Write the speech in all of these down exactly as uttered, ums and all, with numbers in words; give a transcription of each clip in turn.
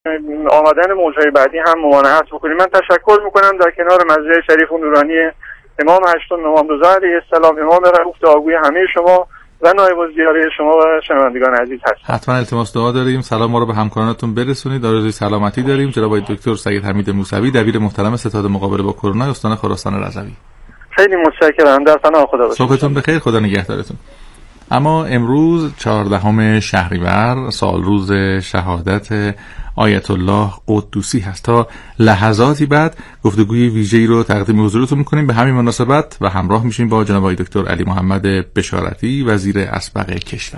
آمدن موضوع بعدی هم ممانعت بکنیم. من تشکر میکنم در کنار مزرعه شریف و نورانی امام هشتم امام رضا علیه السلام، امام رؤوف دعاگوی همه شما و نایب الزیاره شما و شنوندگان عزیز هستم. حتما التماس دعا داریم. سلام ما رو به همکارانتون برسونید. آرزوی سلامتی داریم. جناب دکتر سید حمید موسوی، دبیر محترم ستاد مقابله با کرونا استان خراسان رضوی. خیلی متشکرم. در پناه خدا باشید. صبحتون بخیر. خدا نگهدارتون. اما امروز چهاردهم شهریور سال روز شهادت آیت الله قدوسی هست. تا لحظاتی بعد گفتگوی ویژه‌ای رو تقدیم حضورتون می‌کنیم به همین مناسبت و همراه میشیم با جناب آقای دکتر علی محمد بشارتی، وزیر اسبق کشور.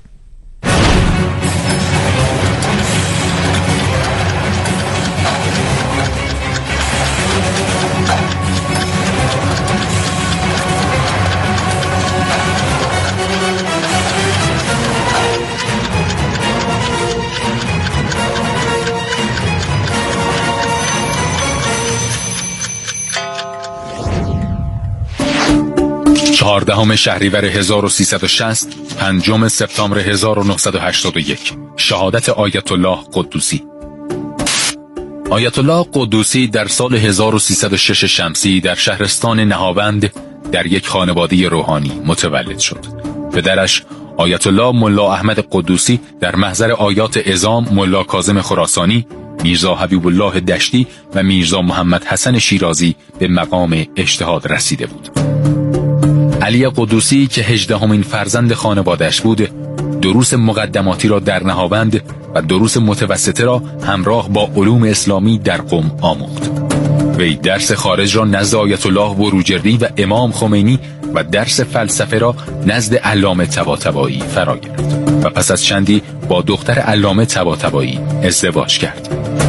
چهاردهم شهریور هزار و سیصد و شصت، پنجم سپتامبر هزار و نهصد و هشتاد و یک، شهادت آیت الله قدوسی. آیت الله قدوسی در سال هزار و سیصد و شش شمسی در شهرستان نهاوند در یک خانواده روحانی متولد شد. پدرش آیت الله ملا احمد قدوسی در محضر آیات عظام ملا کاظم خراسانی، میرزا حبیب الله دشتی و میرزا محمد حسن شیرازی به مقام اجتهاد رسیده بود. علی قدوسی که هجدهمین فرزند خانواده‌اش بود، دروس مقدماتی را در نهاوند و دروس متوسطه را همراه با علوم اسلامی در قم آموخت. وی درس خارج را نزد آیت الله بروجردی و امام خمینی و درس فلسفه را نزد علامه طباطبایی فرا گرفت و پس از چندی با دختر علامه طباطبایی ازدواج کرد.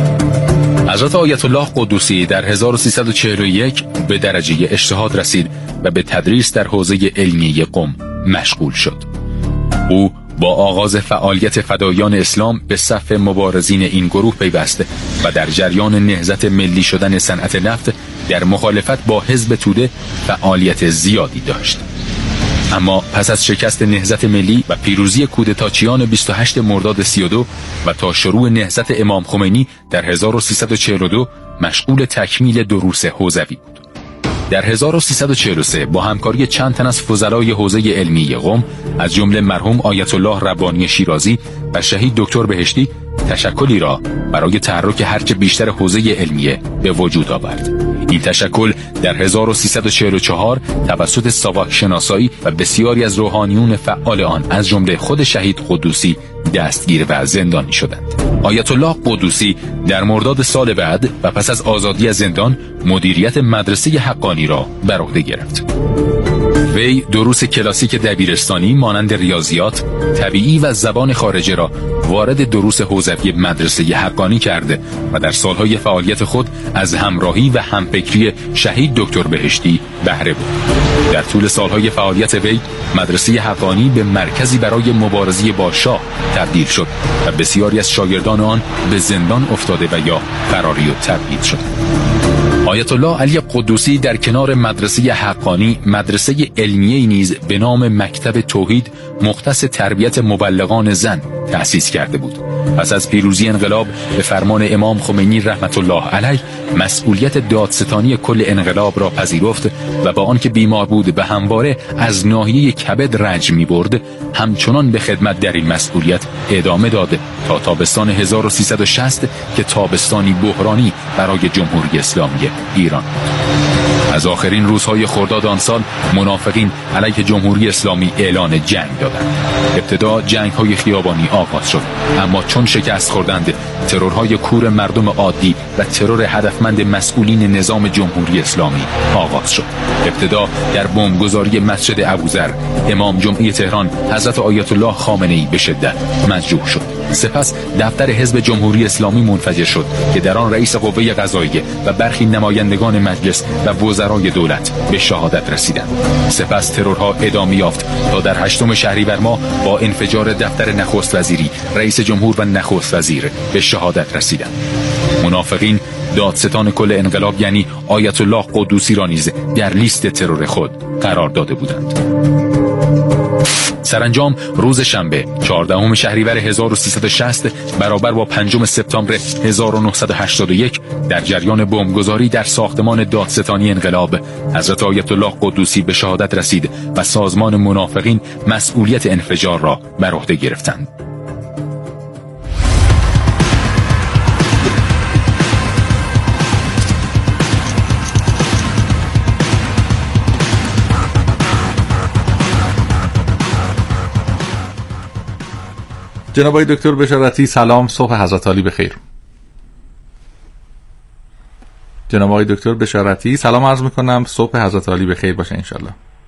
حضرت آیت الله قدوسی در هزار و سیصد و چهل و یک به درجه اجتهاد رسید و به تدریس در حوزه علمیه قم مشغول شد. او با آغاز فعالیت فدایان اسلام به صف مبارزین این گروه پیوست و در جریان نهضت ملی شدن صنعت نفت در مخالفت با حزب توده فعالیت زیادی داشت. اما پس از شکست نهضت ملی و پیروزی کودتاچیان بیست و هشتم مرداد سی و دو و تا شروع نهضت امام خمینی در هزار و سیصد و چهل و دو مشغول تکمیل دروس حوزوی بود. در هزار و سیصد و چهل و سه با همکاری چند تن از فضلای حوزه علمی قم از جمله مرحوم آیت الله ربانی شیرازی و شهید دکتر بهشتی تشکلی را برای تحرک هرچه بیشتر حوزه علمیه به وجود آورد. این تشکل در هزار و سیصد و چهل و چهار توسط ساواک شناسایی و بسیاری از روحانیون فعال آن از جمله خود شهید قدوسی دستگیر و زندانی شدند. آیت الله قدوسی در مرداد سال بعد و پس از آزادی از زندان مدیریت مدرسه حقانی را بر عهده گرفت. وی دروس کلاسیک دبیرستانی مانند ریاضیات، طبیعی و زبان خارجه را وارد دروس حوزوی مدرسه حقانی کرده و در سالهای فعالیت خود از همراهی و همفکری شهید دکتر بهشتی بهره برد. در طول سالهای فعالیت وی مدرسه حقانی به مرکزی برای مبارزه با شاه تبدیل شد و بسیاری از شاگردان آن به زندان افتاده و یا فراری و تبعید شدند. آیت الله علی قدوسی در کنار مدرسه حقانی مدرسه علمیه‌ای نیز به نام مکتب توحید مختص تربیت مبلغان زن تأسیس کرده بود. پس از پیروزی انقلاب به فرمان امام خمینی رحمت الله علیه مسئولیت دادستانی کل انقلاب را پذیرفت و با آنکه بیمار بود به همواره از ناحیه کبد رنج می‌برد، همچنان به خدمت در این مسئولیت ادامه داد تا تابستان هزار و سیصد و شصت که تابستانی بحرانی برای جمهوری اسلامی ایران. از آخرین روزهای خرداد آن سال منافقین علیه جمهوری اسلامی اعلان جنگ دادند. ابتدا جنگ‌های خیابانی آغاز شد، اما چون شکست خوردند ترورهای کور مردم عادی و ترور هدفمند مسئولین نظام جمهوری اسلامی آغاز شد. ابتدا در بمبگذاری مسجد ابوذر امام جمعه تهران حضرت آیت الله خامنه‌ای به شدت مجروح شد. سپس دفتر حزب جمهوری اسلامی منفجر شد که در آن رئیس قوه قضاییه و برخی نمایندگان مجلس و وزرای دولت به شهادت رسیدند. سپس ترورها ادامه یافت تا در هشتم شهریور ماه با انفجار دفتر نخست وزیری رئیس جمهور و نخست وزیر به شهادت رسیدند. منافقین دادستان کل انقلاب یعنی آیت الله قدوسی را نیز در لیست ترور خود قرار داده بودند. سرانجام روز شنبه چهاردهم شهریور هزار و سیصد و شصت برابر با پنجم سپتامبر هزار و نهصد و هشتاد و یک در جریان بمبگذاری در ساختمان دادستانی انقلاب حضرت آیت الله قدوسی به شهادت رسید و سازمان منافقین مسئولیت انفجار را بر عهده گرفتند. جناب آقای دکتر بشارتی سلام، صبح حضرت عالی بخیر. جناب آقای دکتر بشارتی سلام عرض میکنم، صبح حضرت عالی بخیر باشه انشالله.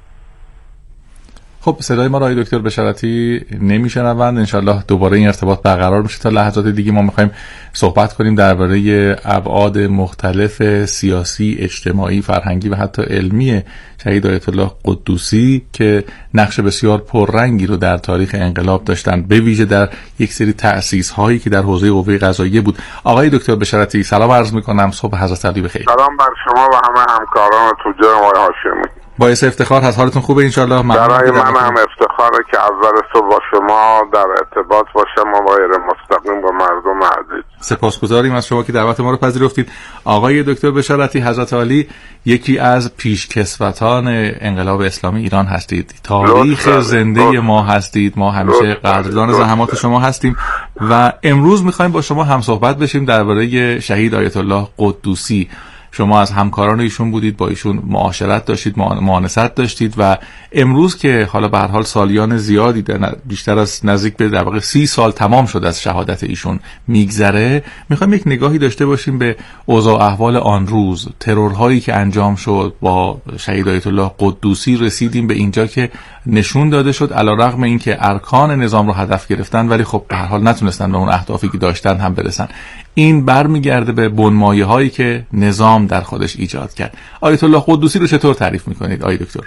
خب صدای ما را آقای دکتر بشارتی نمیشنوند، انشالله دوباره این ارتباط برقرار میشه تا لحظات دیگه. ما میخوایم صحبت کنیم درباره ابعاد مختلف سیاسی، اجتماعی، فرهنگی و حتی علمی شهید آیت الله قدوسی که نقش بسیار پررنگی رو در تاریخ انقلاب داشتند، به ویژه در یک سری تأسیس هایی که در حوزه قوه قضاییه بود. آقای دکتر بشارتی سلام عرض میکنم، صبح حضرت علی بخیر. سلام بر شما و همه همکاران توجه آقای هاشمی. باعث افتخار هست، حالتون خوبه انشالله؟ برای من هم افتخاره که اول صبح با شما در ارتباط باشم و غیر مستقیم با مردم عزیز. سپاسگزاریم از شما که دعوت ما رو پذیرفتید. آقای دکتر بشارتی حضرت عالی یکی از پیشکسوتان انقلاب اسلامی ایران هستید، تاریخ زنده لطفا. ما هستید، ما همیشه قدردان زحمات شما هستیم و امروز میخوایم با شما هم صحبت بشیم درباره شهید آیت الله قدوسی. شما از همکاران ایشون بودید، با ایشون معاشرت داشتید، معانست داشتید و امروز که حالا به هر حال سالیان زیادی بیشتر از نزدیک به در واقع سی سال تمام شد از شهادت ایشون میگذره، میخوایم یک نگاهی داشته باشیم به اوضاع احوال آن روز، ترورهایی که انجام شد. با شهید آیت الله قدوسی رسیدیم به اینجا که نشون داده شد علیرغم اینکه ارکان نظام رو هدف گرفتن ولی خب به هر حال نتونستن به اون اهدافی که داشتن هم برسن. این برمیگرده به بنمایه هایی که نظام در خودش ایجاد کرد. آیت الله قدوسی رو چطور تعریف میکنید آقای دکتر؟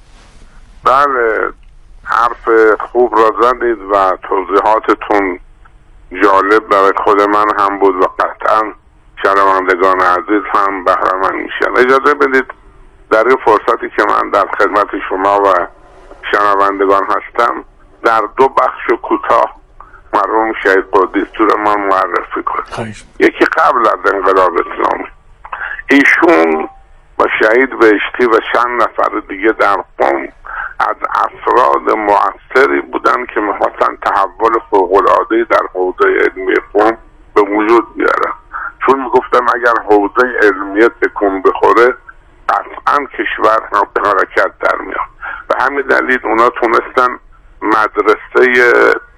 بله، حرف خوب را زدید و توضیحاتتون جالب برای خود من هم بود و قطعا شنوندگان عزیز هم بهره مند میشن. اجازه بدید در این فرصتی که من در خدمت شما و شنوندگان هستم در دو بخش کوتاه مرحوم شهید قدوسی رو من معرفی کنم. یکی قبل از انقلاب اسلامی، ایشون و شهید بهشتی و چند نفر دیگه در قم از افراد مؤثری بودن که میخواستن تحول فوق‌العاده‌ای در حوزه علمی قم به وجود بیارن، چون میگفتن اگر حوزه علمیه تکون بخوره قطعا کشور هم به حرکت در میاد. به همین دلیل اونا تونستن مدرسه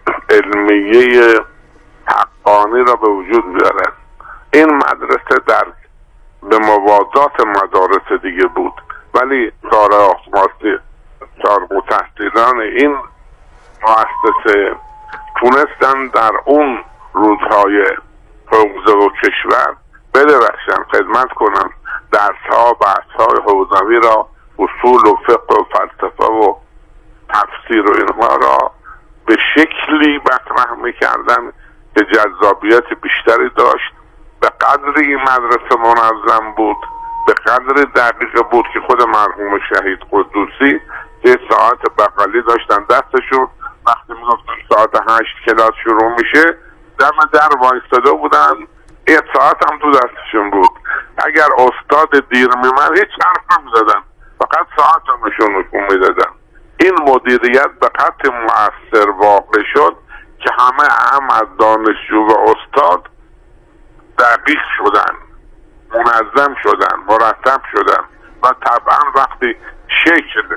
علمیه حقانی را به وجود بیارن. این مدرسه در به موازات مدارس دیگه بود ولی کار آخماستی کار متحصیلان این مؤسسه تونستن در اون روزهای حوزه و کشور بدرخشن، خدمت کنن، درسها بحثهای حوزوی را، اصول و فقه و فلسفه و تفسیر و اینها را به شکلی مطرح میکردن که جذابیت بیشتری داشت. به قدری این مدرسه منظم بود، به قدری دقیق بود که خود مرحوم شهید قدوسی که ساعت بغلی داشتن دستشون، وقتی میگفتن ساعت هشت کلاس شروع میشه دم در وایستاده بودن، یک ساعت هم تو دستشون بود. اگر استاد دیر میمد هیچ حرف نمیزدن، فقط ساعت هم نشون میدادن. این مدیریت به قدر مؤثر واقع شد که همه هم از دانشجو و استاد دقیق شدن، منظم شدن، مرتب شدن و طبعا وقتی شکل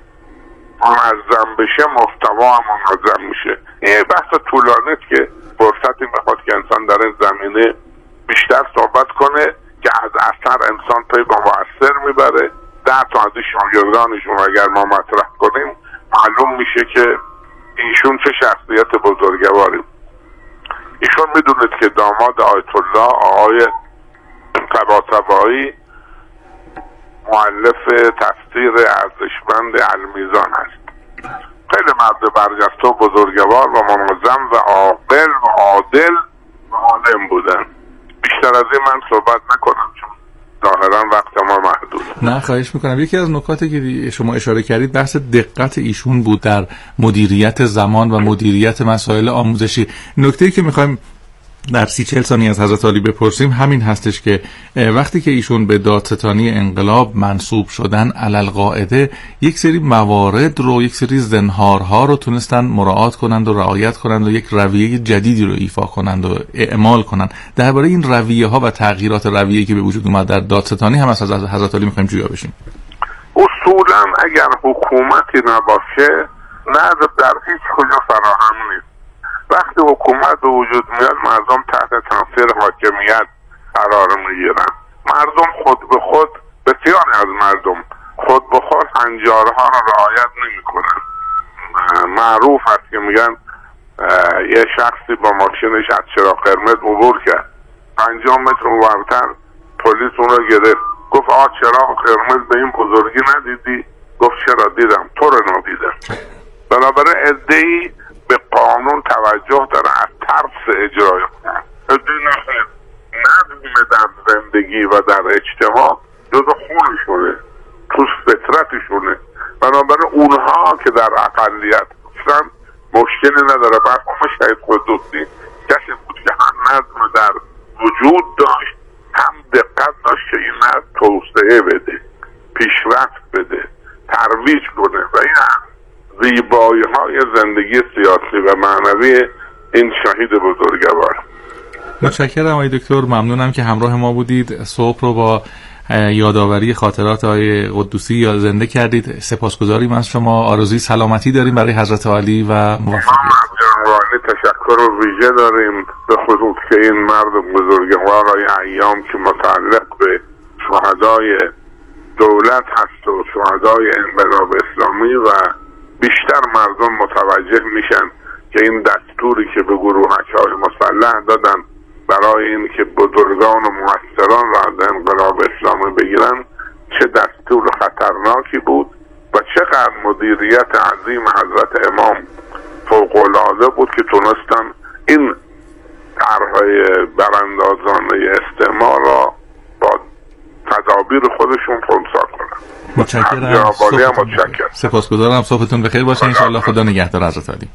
منظم بشه محتوا هم منظم میشه. این بحث طولانی است که فرصتی میخواد که انسان در این زمینه بیشتر صحبت کنه که از اثر انسان پی با مؤثر میبره. در تا از شاگردانشون اگر ما مطرح کنیم معلوم میشه که ایشون چه شخصیت بزرگواری. ایشون میدونید که داماد آیت الله آقای طباطبایی مؤلف تفسیر ارزشمند المیزان است. خیلی مرد برجسته و بزرگوار و منظم و عاقل و عادل و عالم بودن. بیشتر از این من صحبت نکنم چون ظاهرا وقت ما محدود. نه خواهش میکنم. یکی از نکاتی که شما اشاره کردید بحث دقت ایشون بود در مدیریت زمان و مدیریت مسائل آموزشی. نکته‌ای که میخوایم در سی چهل ثانیه از حضرت عالی بپرسیم همین هستش که وقتی که ایشون به دادستانی انقلاب منصوب شدن علالقاعده یک سری موارد رو، یک سری زنهارها رو تونستن مراعات کنند و رعایت کنند و یک رویه جدیدی رو ایفا کنند و اعمال کنند. درباره این رویه ها و تغییرات رویه‌ای که به وجود اومد در دادستانی هم از حضرت عالی میخوایم جویا بشیم. اصولا اگر حکومتی نباشه نظر در هیچ کجا فراهم نیست. وقتی حکومت به وجود میاد مردم تحت تاثیر حاکمیت قرار میگیرن. مردم خود به خود، بسیاری از مردم خود به خود هنجارها را رعایت نمی کنن. معروف هست که میگن یه شخصی با ماشینش از چراغ قرمز عبور کرد، پنجاه متر اونورتر پلیس اون رو گرفت، گفت آ چراغ قرمز به این بزرگی ندیدی؟ گفت چرا دیدم، تو رو ندیدم. بنابراین عده‌ای به قانون توجه داره از ترس اجرای کنن. نظم در زندگی و در اجتماع جز خونشونه، تو فطرتشونه. بنابراین اونها که در اقلیت هستن مشکلی نداره. برخواه شهید قدوسی کسی بود که هم نظم در وجود داشت، هم دقت داشت که این نظم توسعه بده، پیشرفت بده، ترویج کنه و این زیبایی های زندگی سیاسی و معنوی این شهید بزرگوار. متشکرم آقای دکتر، ممنونم که همراه ما بودید. صبح رو با یادآوری خاطرات آقای قدوسی یا زنده کردید. سپاسگزاریم از شما. آرزوی سلامتی داریم برای حضرت عالی و موفقیت. ما تشکر و ویژه داریم به خصوص که این مرد بزرگوار های ایام که متعلق به شهدای دولت هست و شهدای انقلاب اسلامی و بیشتر مردم متوجه میشن که این دستوری که به گروهک‌های مسلح دادن برای این که بزرگان و مؤثران را از انقلاب اسلامی بگیرن چه دستور خطرناکی بود و چقدر مدیریت عظیم حضرت امام فوق‌العاده بود که تونستن این طرح‌های براندازانه استعمار را با تدابیر خودشون خنثی کنن. متشکرم. سپاسگزارم. صبحتون بخیر باشه. ان شاء الله. خدا نگهدار حضرت علی.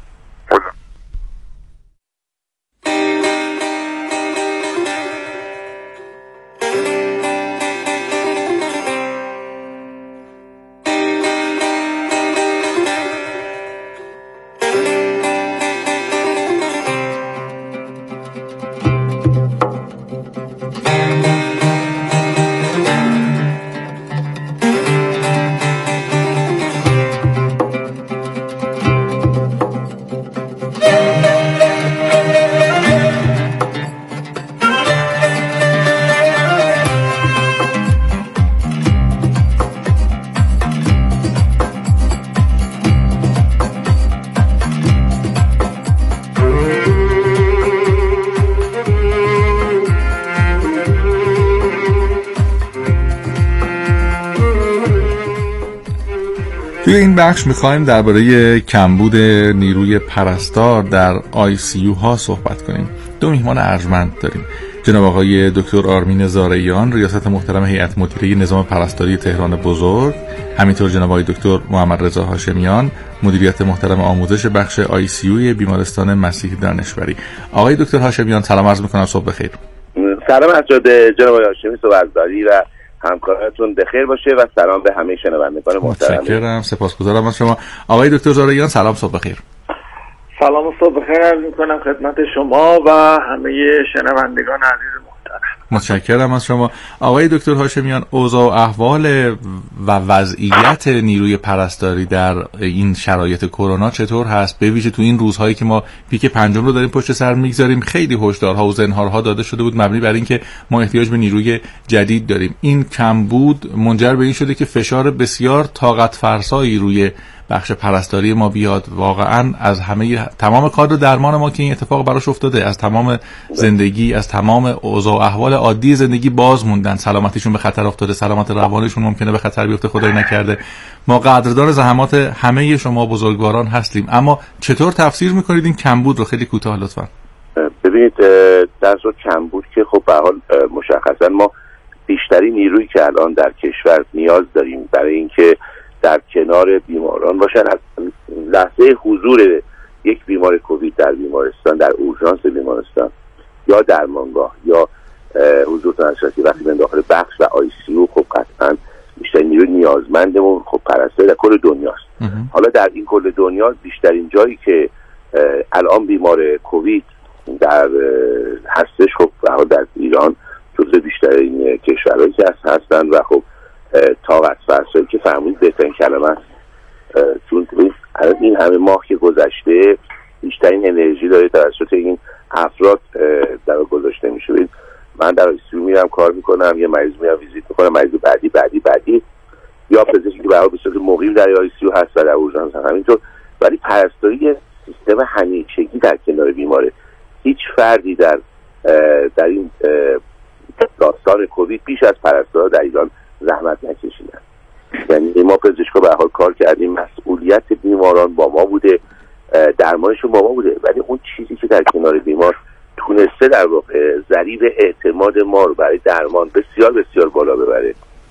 توی این بخش میخوایم درباره کمبود نیروی پرستار در آی سی یو ها صحبت کنیم. دو میهمان ارجمند داریم. جناب آقای دکتر آرمین زارعیان، ریاست محترم هیئت مدیره نظام پرستاری تهران بزرگ، همینطور جناب آقای دکتر محمد رضا هاشمیان، مدیریت محترم آموزش بخش آی سی یو بیمارستان مسیح دانشوری. آقای دکتر هاشمیان سلام عرض میکنم، صبح بخیر. سلام از جناب آقای هاشمی، صبح عزیزی و همکاراتون بخیر باشه و سلام به همه شنوندگان محترم. متشکرم، سپاسگزارم از شما. آقای دکتر زارعیان سلام، صبح بخیر. سلام و صبح بخیر عرض میکنم خدمت شما و همه شنوندگان عزیز محترم. متشکرم از شما. آقای دکتر هاشمیان، اوضاع و احوال و وضعیت نیروی پرستاری در این شرایط کرونا چطور هست؟ به ویژه تو این روزهایی که ما پیک پنجم رو داریم پشت سر میگذاریم، خیلی هشدارها و زنهارها داده شده بود مبنی بر اینکه ما احتیاج به نیروی جدید داریم. این کمبود منجر به این شده که فشار بسیار طاقت فرسایی روی بخش پرستاری ما بیاد. واقعا از همه تمام کادر درمان ما که این اتفاق براش افتاده، از تمام زندگی، از تمام اوضاع و احوال عادی زندگی باز موندن، سلامتیشون به خطر افتاده، سلامت روانشون ممکنه به خطر بیفته، خدای نکرده. ما قدردان زحمات همه شما بزرگواران هستیم، اما چطور تفسیر میکنید این کمبود رو؟ خیلی کوتاه لطفا. ببینید، در صورت کمبود که خب به حال مشخصا ما بیشتری نیرویی که الان در کشور نیاز داریم برای اینکه در کنار بیماران باشن. از لحظه حضور یک بیمار کووید در بیمارستان، در اورژانس بیمارستان یا درمانگاه یا حضور تنشاتی وقتی به داخل بخش و آی سی یو، خب قطعا بیشتر نیروی نیازمندمون خب پرستاری در کل دنیاست. حالا در این کل دنیا بیشترین جایی که الان بیمار کووید در هستش خب در ایران جزو بیشترین کشورهایی که هستن و خب طاقت فرسایی که فهمید بهترین کلمه است، چون این همه ماه که گذشته بیشترین انرژی داره توسط این افراد در گذاشته میشه. من در آی سی یو میرم کار میکنم، یه مریض میرم ویزیت میکنم، مریض بعدی بعدی بعدی یا پزشکی که برای به صورت مقیم در آی سی یو هست و در اورژانس هم همینطور. ولی پرستاری سیستم همیشگی در کنار بیماره. هیچ فردی در در این داستان کووید بیش از پرستارا در ایران زحمت نکشیدن. یعنی ما پزشکا به هر حال کار کردیم، مسئولیت بیماران با ما بوده، درمانشون با ما بوده، ولی اون چیزی که در کنار بیمار تونسته در واقع ضریب اعتماد ما رو برای درمان بسیار بسیار بالا ببره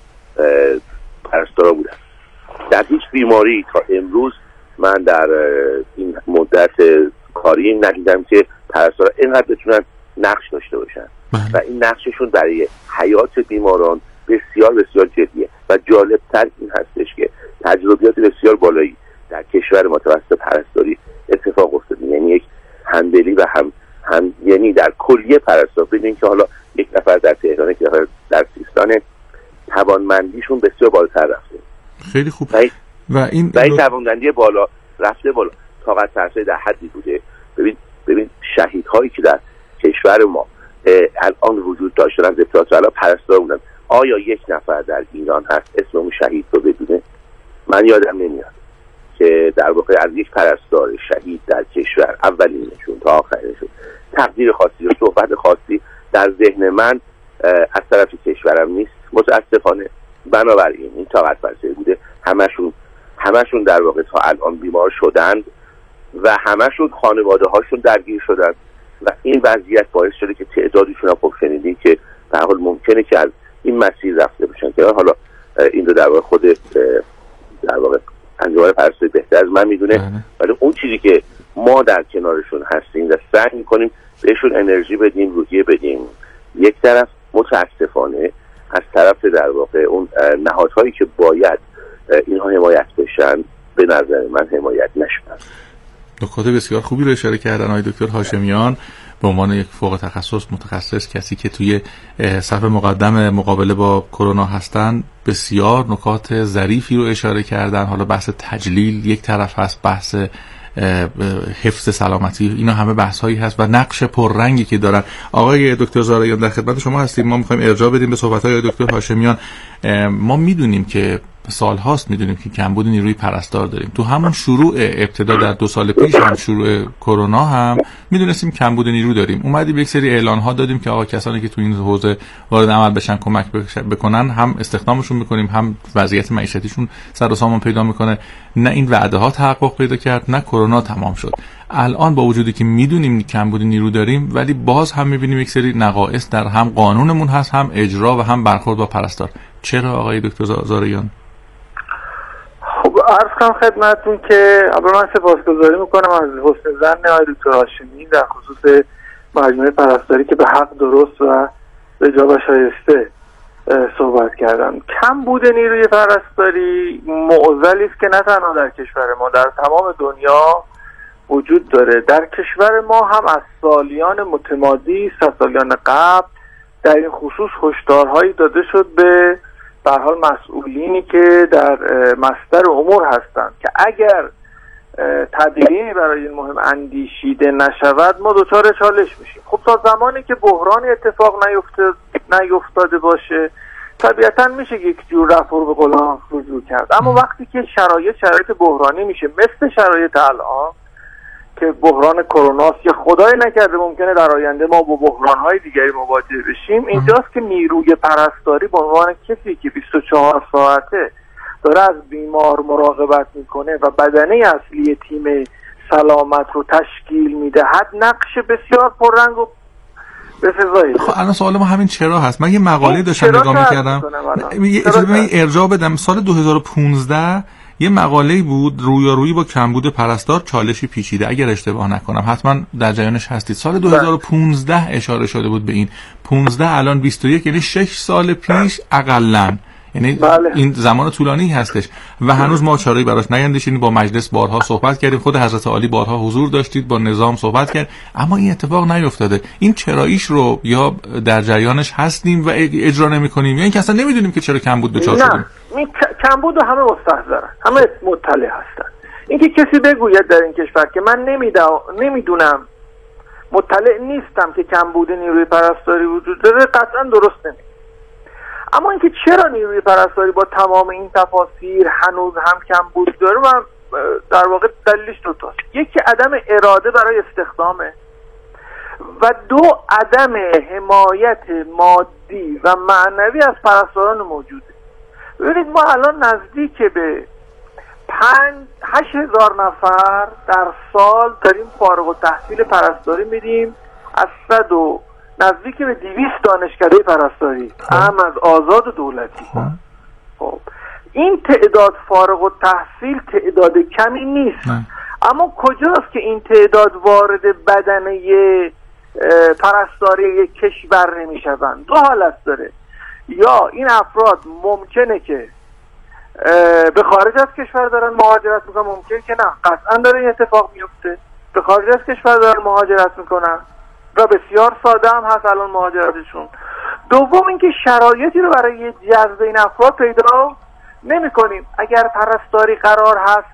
پرستارا بودن. در هیچ بیماری تا امروز من در این مدت کاری ندیدم که پرستارا اینقدر بتونن نقش داشته باشن و این نقششون برای حیات بیماران بسیار بسیار جدیه. و جالبتر این هستش که تجربیات بسیار بالایی در کشور ما توسط پرستاری اتفاق افتاده. یعنی یک همدلی و هم هم یعنی در کلیه پرستار، ببینید که حالا یک نفر در تهران، یک نفر در سیستان، توانمندیشون بسیار بالاتر رفته. خیلی خوب. و این, و این, و این توانمندی بالا رفته بالا، طاقت فرسایی در حدی بوده. ببین ببین شهیدهایی که در کشور ما الان وجود داشتن از ابتدا تا الان پرستار بودن. آیا یک نفر در ایران هست اسم اون شهید رو بدونه؟ من یادم نمیاد که در واقع از یک پرستار شهید در کشور، اولینشون تا آخرینشون، تقدیر خاصی و صحبت خاصی در ذهن من از طرف کشورم نیست متاسفانه. بنابراین این طاقت فرسایی بوده. همشون همشون در واقع تا الان بیمار شدند و همشون خانواده هاشون درگیر شدند و این وضعیت باعث شده که تعدادشون هم خب شنیدین که به هر حال ممکنه که از این مسیر رفته باشن که حالا این رو در واقع خود در واقع انجمن پرستاری بهتر از من میدونه. ولی اون چیزی که ما در کنارشون هستیم و سعی میکنیم بهشون انرژی بدیم، روحیه بدیم، یک طرف متاسفانه از طرف در واقع اون نهادهایی که باید اینها حمایت بشن به نظر من حمایت نشدن. نکات بسیار خوبی رو اشاره کردن آقای دکتر هاشمیان به عنوان یک فوق تخصص متخصص، کسی که توی صف مقدم مقابله با کرونا هستن. بسیار نکات ظریفی رو اشاره کردن. حالا بحث تجلیل یک طرف هست، بحث حفظ سلامتی، اینا همه بحث هایی هست و نقش پررنگی که دارن. آقای دکتر زارعیان در خدمت شما هستیم. ما میخوایم ارجاع بدیم به صحبت های دکتر هاشمیان. ما میدونیم که سال هاست میدونیم که کمبود نیروی پرستار داریم. تو همون شروع ابتدا در دو سال پیش هم شروع کرونا هم میدونستیم کمبود نیرو داریم. اومدیم یک سری اعلان ها دادیم که آقا کسانی که تو این حوزه وارد عمل بشن کمک بکنن، هم استخدامشون میکنیم، هم وضعیت معیشتیشون سر و سامان پیدا میکنه. نه این وعده ها تحقق پیدا کرد، نه کرونا تمام شد. الان با وجودی که میدونیم کمبود نیرو داریم، ولی باز هم میبینیم یک سری نقایص در هم قانونمون هست، هم اجرا و هم برخورد با پرستار. چرا آقای دکتر زارعیان؟ خب عرض کنم خدمتتون که اول من سپاسگزاری میکنم از حسن ظن آقای دکتر هاشمی در خصوص مجموعه پرستاری که به حق درست و به جا و شایسته صحبت کردن. کم بوده نیروی پرستاری معضلی است که نه تنها در کشور ما، در تمام دنیا وجود داره. در کشور ما هم از سالیان متمادی، سه سالیان قبل، در این خصوص هشدارهایی داده شد به به هر حال مسئولینی که در مصدر امور هستند که اگر تدبیری برای این مهم اندیشیده نشود ما دچار چالش میشیم. خب تا زمانی که بحرانی اتفاق نیفتاد نیفتاده باشه طبیعتا میشه یک جور رفع به قولان رجوع کرد. اما وقتی که شرایط شرایط بحرانی میشه مثل شرایط الان که بحران کرونا یا خدای نکرده ممکنه در آینده ما با بحران‌های دیگری مواجه بشیم، اینجاست که نیروی پرستاری به عنوان کسی که بیست و چهار ساعته داره از بیمار مراقبت میکنه و بدنه اصلی تیم سلامت رو تشکیل میدهد، نقش بسیار پررنگ و به سزایی. خب الان سوال ما همین چرا هست. من یه مقاله داشتم نگاه می‌کردم، یه ارجاع بدم. سال دو هزار و پانزده یه مقاله‌ای بود، رویارویی با کمبود پرستار چالشی پیچیده، اگر اشتباه نکنم حتما در جریانش هستید. سال دو هزار و پانزده اشاره شده بود به این. پانزده الان بیست و یک، یعنی شش سال پیش اقلن، یعنی بله. این زمان طولانی هستش و هنوز ما چاره‌ای براش نیندیشیم. با مجلس بارها صحبت کردیم، خود حضرت عالی بارها حضور داشتید، با نظام صحبت کرد، اما این اتفاق نیفتاده. این چراییش رو یا در جریانش هستیم و اجرا نمی‌کنیم یا اینکه اصلا نمیدونیم که چرا کمبود دچار شدیم؟ نه، کمبود رو همه مستحضرن، همه مطلع هستن. اینکه کسی بگوید در این کشور که من نمیدونم، مطلع نیستم که کمبود نیروی پرستاری وجود داره، قطعا درست نمیگه. اما اینکه چرا نیروی پرستاری با تمام این تفاسیر هنوز هم کمبود داره، و در واقع دلیلش دو تاست. یکی عدم اراده برای استخدامه و دو عدم حمایت مادی و معنوی از پرستاران موجوده. ببینید ما الان نزدیک به پنج هشت هزار نفر در سال داریم فارغ التحصیل پرستاری میدیم از صد و نزدیک به دویست دانشکده پرستاری، هم از آزاد و دولتی. خب این تعداد فارغ التحصیل تعداد کمی نیست، نه. اما کجاست که این تعداد وارد بدنه پرستاری یک کشور نمیشوند؟ دو حالت داره. یا این افراد ممکنه که به خارج از کشور دارن مهاجرت میکنن، ممکنه که نه، قطعا داره این اتفاق میفته، به خارج از کشور دارن مهاجرت میکنن و بسیار ساده هم هست الان مهاجرتشون. دوم اینکه شرایطی رو برای جذب این افراد پیدا نمی کنیم. اگر پرستاری قرار هست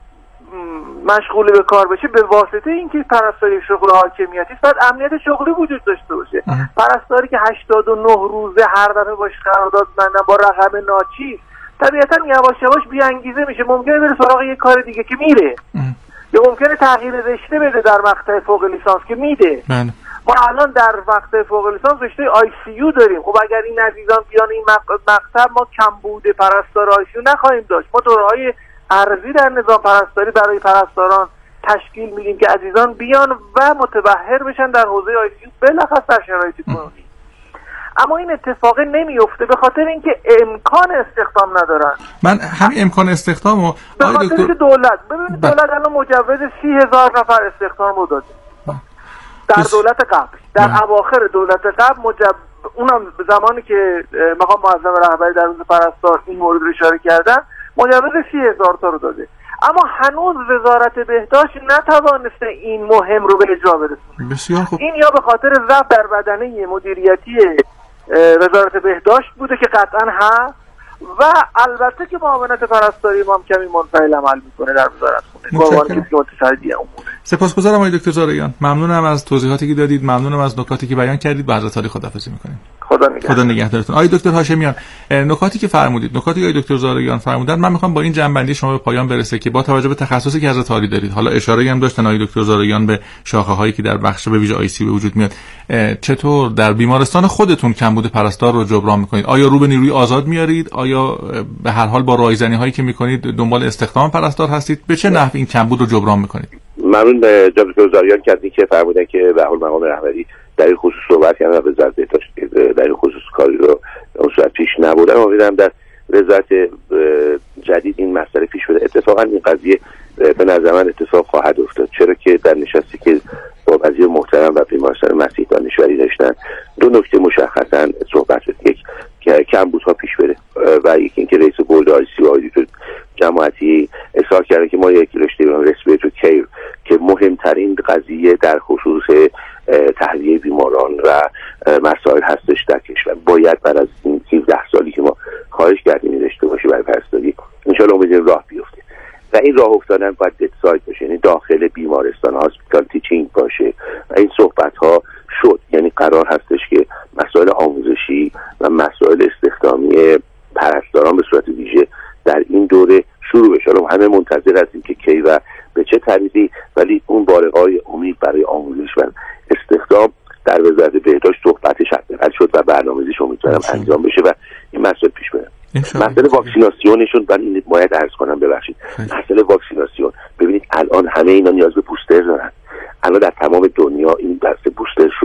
مشغول به کار بشه، به واسطه اینکه پرستاری شغل حاکمیتی است، باید امنیت شغلی وجود داشته باشه. اه. پرستاری که هشتاد و نه روزه هر دفعه باش قرارداد بندن با رقم ناچیز، طبیعتا یواش یواش بی انگیزه میشه، ممکنه بره سراغ یه کار دیگه که میره، یا ممکنه تغییر رشته بده در مقطع فوق لیسانس که میده. من. ما الان در مقطع فوق لیسانس رشته آی سی یو داریم. خب اگر این عزیزان بیان این مقطع، ما کمبود پرستار آی سی یو نخواهیم داشت. ما دوره‌های ارزی در نظام پرستاری برای پرستاران تشکیل میدیم که عزیزان بیان و متبحر بشن در حوزه آی سی یو بلخص در شرایط کنونی. اما این اتفاق نمیفته به خاطر اینکه امکان استخدام ندارن. من همین امکان استخدامو به خاطر اینکه دولت ببینید دولت الان مجوز سی هزار نفر استخدام رو داده در دولت قبل، در اواخر دولت قبل مجب... اونم زمانی که مقام معظم رهبری در روز پرستار این مورد رو اشاره کردن، مجوز سی هزار تا رو داده، اما هنوز وزارت بهداشت نتوانسته این مهم رو به اجرا برسونه. بسیار خوب. این یا به خاطر ضعف در بدنه مدیریتی وزارت بهداشت بوده که قطعا هست، و البته که معاونت پرستاری ما هم کمی منفعل عمل میکنه در وزارت خونه. متشکرم. سپاسگزارم آقای دکتر زارعیان. ممنونم از توضیحاتی که دادید، ممنونم از نکاتی که بیان کردید. با حضرت عالی خداحافظی میکنیم. خدا نگهدار. خدا نگهدارتون. آقای دکتر هاشمیان، نکاتی که فرمودید، نکاتی که آقای دکتر زارعیان فرمودن، من میخوام با این جنبندی شما به پایان برسه که با توجه به تخصصی که حضرت عالی دارید، حالا اشاره‌ای هم داشتن آقای دکتر زارعیان به شاخه‌هایی که در بخش به ویژه آی سی به وجود میاد، چطور در بیمارستان خودتون کمبود پرستار رو جبران میکنید؟ آیا رو به نیروی آزاد میارید؟ آیا به هر حال با رایزنی هایی که میکنید دنبال استخدام پرستار هستید؟ به چه نحو این کمبود رو جبران میکنید؟ ممنون به جناب دکتر زارعیان کردی که فرمودن که به حال مقام رهبری در این خصوص صحبت کردن و وزارت بهداشت در این خصوص کاری رو اون صورت پیش نبردن. امیدوارم در وزارت جدید این مسئله پیش بره. اتفاقا این قضیه به نظر من اتفاق خواهد افتاد، چرا که در نشستی که با وزیر محترم و بیمارستان مسیح دانشوری داشتن، دو نکته مشخصا صحبت شد. یک که کمبودها پیش بره و یکی اینکه رئیس بورد آی سی و دکتر جماعتی اصرار کرده که ما یک رشته به نام رسپیراتوری کیر که مهمترین قضیه در خصوص تهویه بیماران و مسائل هستش در کشور، باید بعد از این هفده سالی که ما خواهش کردیم داشته باشه برای پرستاری، ان شاء الله امیدواریم راه بیفته. و این راه افتادن باید دتساید باشه، یعنی داخل بیمارستان هاسپیتال تیچینگ باشه. و این صحبت ها شد، یعنی قرار هستش که مسائل آموزشی و مسائل استخدامی پرستاران به صورت ویژه در این دوره شروع بشه. همه منتظر هستیم که کی و به چه طریقی، ولی اون بارقای امید برای آموزش و استخدام در وزارت بهداشت صحبتش حداقل شد و برنامه‌ریزیش امیدوارم انجام بشه و این مسئله پیش بره. مسئله واکسیناسیونشون من این باید عرض کنم، ببخشید، مسئله واکسیناسیون، ببینید الان همه اینا نیاز به بوستر دارن. الان در تمام دنیا این بحث بوستر شروع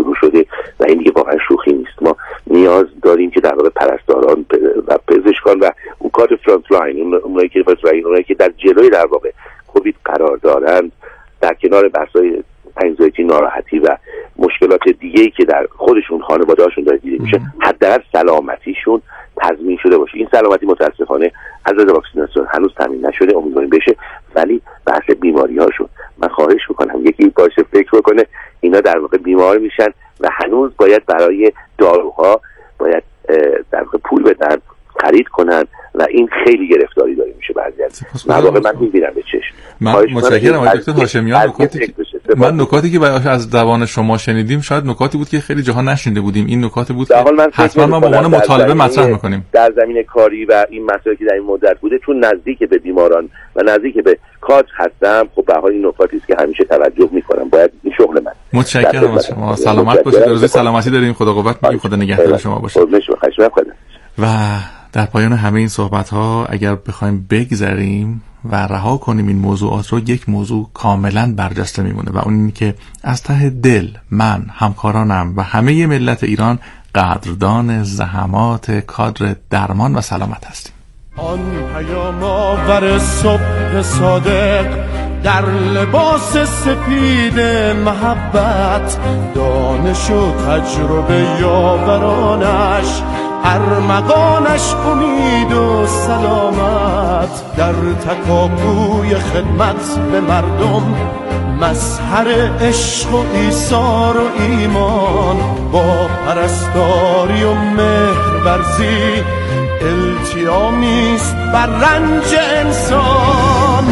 شروع شده و این دیگه واقعا شوخی نیست. ما نیاز داریم که در واقع پرستاران و پزشکان و اون کار فرانت لاین، اونایی که اونایی که در جلوی در واقع کووید قرار دارند، در کنار بحث‌های انگزایتی، ناراحتی و مشکلات دیگه‌ای که در خودشون خانواده‌هاشون داره دیده میشه، حداقل سلامتیشون تضمین شده باشه. این سلامتی متاسفانه از از واکسیناسیون هنوز تامین نشده، امیدواریم بشه، ولی بحث بیماری‌هاشون من خواهش می‌کنم یکی باشه فکر بکنه اینا در واقع بیمار میشن و هنوز باید برای داروها باید در واقع پول بدن، خرید کنن و این خیلی گرفتاری داره میشه بعضی از مواقع. من می‌بینم به چشم. من متشکرم آقای دکتر هاشمیان. نکاتی من نکاتی که از زبان شما شنیدیم شاید نکاتی بود که خیلی جاها نشنیده بودیم. این نکاتی بود که حتما ما به عنوان مطالبه مطرح می‌کنیم در زمینه کاری و این مسائلی که در این مدت بوده، چون نزدیک به بیماران و نزدیک به کادر هستم. خب به هر حال این نکاتی است که همیشه توجه می‌کنم، باید این شغل من. متشکرم از شما. سلامت باشید. روزی سلامتی داریم. خدا قوت می‌گیم. خدا نگهدار شما باشه. و در پایان همه این صحبت‌ها اگر بخوایم بگذریم و رها کنیم این موضوعات رو، یک موضوع کاملا برجسته میمونه و اون این که از ته دل من، همکارانم و همه ملت ایران قدردان زحمات کادر درمان و سلامت هستیم. آن پیام آور صبح صادق در لباس سپید محبت، دانش و تجربه یاورانش، ارمغانش امید و سلامت، در تکاپوی خدمت به مردم، مظهر عشق و ایثار و ایمان، با پرستاری و مهرورزی التیامیست بر رنج انسان.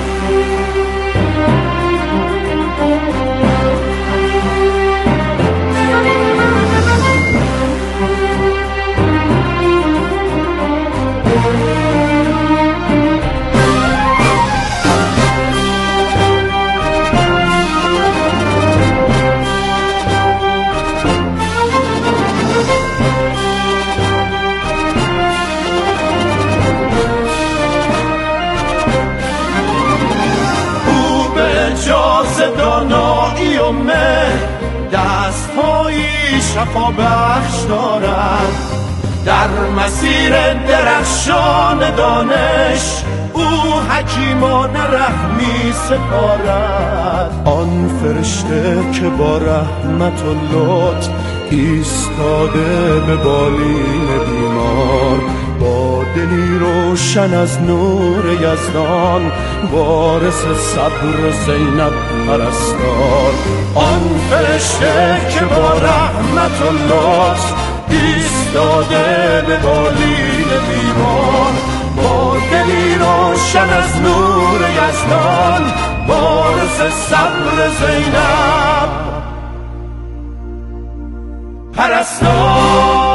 دانایی و مهر دست‌هایی شفا بخش دارد، در مسیر درخشان دانش او حکیمانه رحمی سپارد. آن فرشته که با رحمت و لطف ایستاده به بالین بیمار، با دلی روشن از نور یزدان، وارث صبر زینب پرستار. آن فرشته که با رحمت و لطف ایستاده به بالین بیمار، با دلی روشن از نور یزدان، وارث صبر زینب پرستار.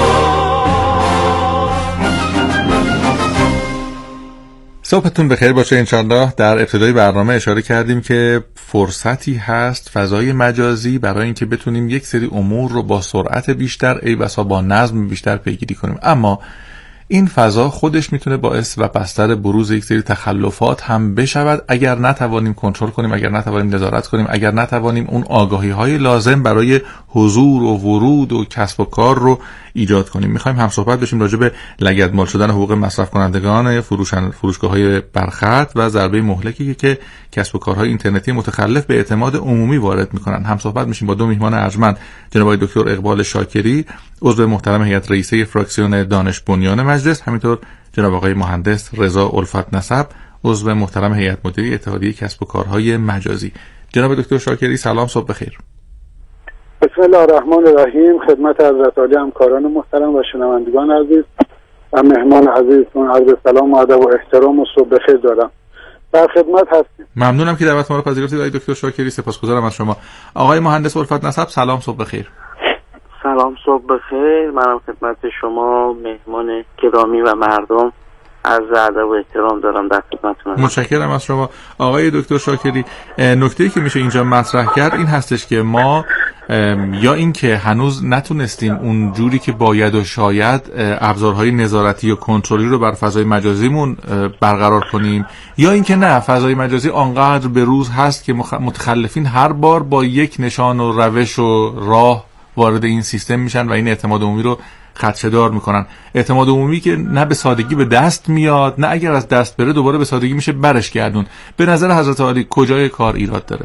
صبحتون بخیر باشه. انشالله در ابتدای برنامه اشاره کردیم که فرصتی هست فضای مجازی برای اینکه بتونیم یک سری امور رو با سرعت بیشتر، ای بسا با نظم بیشتر پیگیری کنیم، اما این فضا خودش میتونه باعث و بستر بروز یک سری تخلفات هم بشود اگر نتوانیم کنترل کنیم، اگر نتوانیم نظارت کنیم، اگر نتوانیم اون آگاهی های لازم برای حضور و ورود و کسب و کار رو ایجاد کنیم. میخوایم هم صحبت بشیم راجع به لگدمال شدن حقوق مصرف کنندگان، فروشگاه‌های برخط و ضربه مهلکی که کسب و کارهای اینترنتی متخلف به اعتماد عمومی وارد میکنن. هم صحبت میشیم با دو میهمان ارجمند، جناب آقای دکتر اقبال شاکری، عضو محترم هیئت رئیسه فراکسیون دانش بنیان مجلس، همینطور جناب آقای مهندس رضا الفت نسب، عضو محترم هیئت مدیره اتحادیه کسب و کارهای مجازی. جناب دکتر شاکری سلام، صبح بخیر. بسم الله الرحمن الرحیم. خدمت حضرت عالی همکاران محترم و شنوندگان عزیز و مهمان عزیزتون عرض سلام و ادب و احترام و صبح بخیر دارم. در خدمت هستیم. ممنونم که دعوت ما رو پذیرفتید آقای دکتر شاکری، سپاسگزارم از شما. آقای مهندس الفت نسب سلام، صبح بخیر. سلام، صبح بخیر. منم خدمت شما مهمان گرامی و مردم عرض ادب و احترام دارم در خدمتتون. متشکرم از شما آقای دکتر شاکری. نکته‌ای که میشه اینجا مطرح کرد این هستش که ما یا اینکه هنوز نتونستیم اون جوری که باید و شاید ابزارهای نظارتی و کنترلی رو بر فضای مجازیمون برقرار کنیم، یا اینکه نه، فضای مجازی آنقدر به روز هست که متخلفین هر بار با یک نشان و روش و راه وارد این سیستم میشن و این اعتماد عمومی رو خدشه‌دار میکنن. اعتماد عمومی که نه به سادگی به دست میاد، نه اگر از دست بره دوباره به سادگی میشه برش گردون. به نظر حضرت عالی کجای کار ایراد داره؟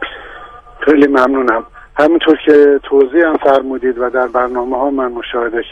خیلی ممنونم. همونطور که توضیح هم فرمودید و در برنامه ها من مشاهده